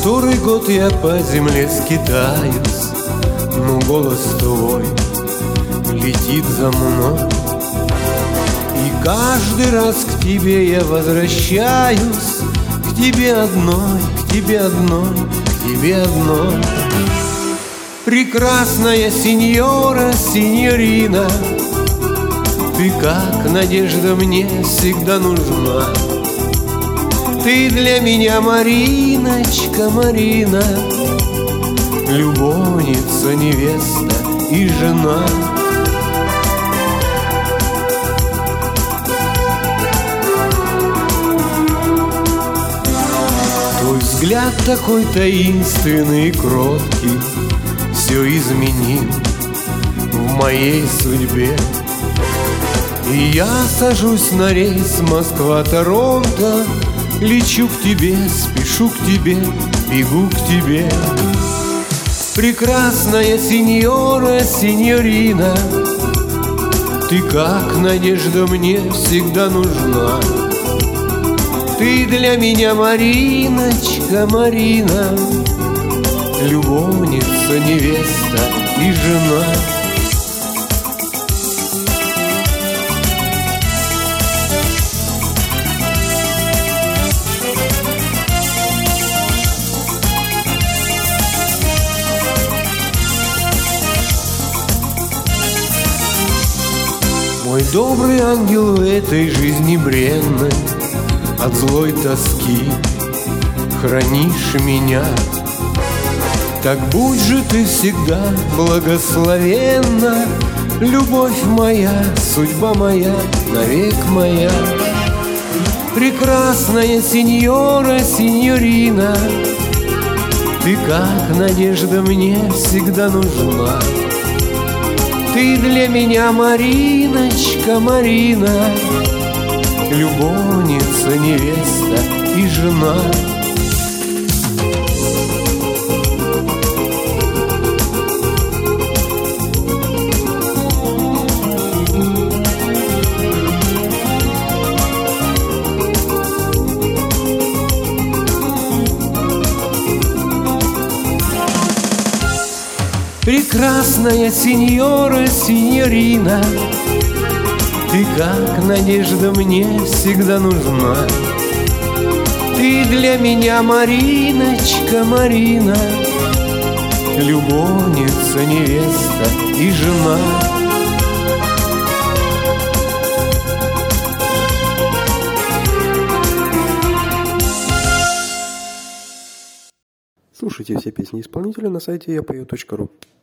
Который год я по земле скитаюсь, но голос твой летит за мной. И каждый раз к тебе я возвращаюсь, к тебе одной, к тебе одной, к тебе одной. Прекрасная сеньора, сеньорина, ты как надежда мне всегда нужна. Ты для меня Мариночка, Марина, любовница, невеста и жена. Твой взгляд такой таинственный и кроткий все изменил в моей судьбе. И я сажусь на рейс Москва-Торонто, лечу к тебе, спешу к тебе, бегу к тебе. Прекрасная сеньора, сеньорина, ты как надежда мне всегда нужна. Ты для меня Мариночка, Марина, любовница, невеста и жена. Мой добрый ангел в этой жизни бренной, от злой тоски хранишь меня. Так будь же ты всегда благословенна, любовь моя, судьба моя, навек моя. Прекрасная сеньора, сеньорина, ты как надежда мне всегда нужна. Ты для меня Мариночка, Марина, любовница, невеста и жена. Прекрасная сеньора, сеньорина, ты как надежда мне всегда нужна. Ты для меня Мариночка, Марина, любовница, невеста и жена. Слушайте все песни исполнителя на сайте yapою.ru.